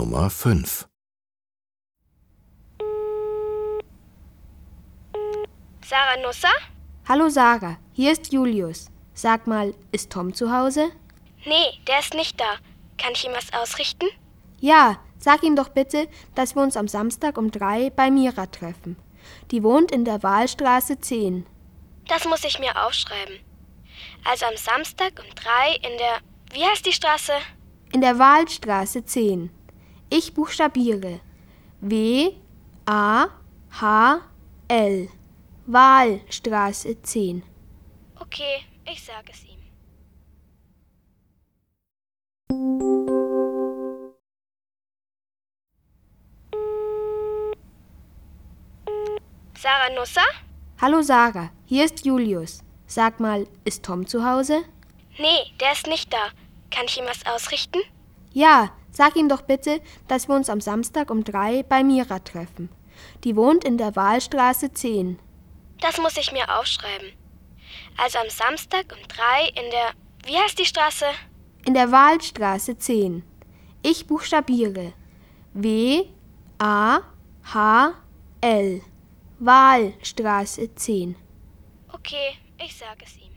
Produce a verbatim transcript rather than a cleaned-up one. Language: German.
Nummer fünf. Sarah Nusser? Hallo Sarah, hier ist Julius. Sag mal, ist Tom zu Hause? Nee, der ist nicht da. Kann ich ihm was ausrichten? Ja, sag ihm doch bitte, dass wir uns am Samstag um drei bei Mira treffen. Die wohnt in der Wahlstraße zehn. Das muss ich mir aufschreiben. Also am Samstag um drei in der... Wie heißt die Straße? In der Wahlstraße zehn. Ich buchstabiere. W A H L. Wahlstraße zehn. Okay, ich sage es ihm. Sarah Nusser? Hallo Sarah, hier ist Julius. Sag mal, ist Tom zu Hause? Nee, der ist nicht da. Kann ich ihm was ausrichten? Ja, sag ihm doch bitte, dass wir uns am Samstag um drei bei Mira treffen. Die wohnt in der Wahlstraße zehn. Das muss ich mir aufschreiben. Also am Samstag um drei in der... Wie heißt die Straße? In der Wahlstraße zehn. Ich buchstabiere. W A H L. Wahlstraße zehn. Okay, ich sage es ihm.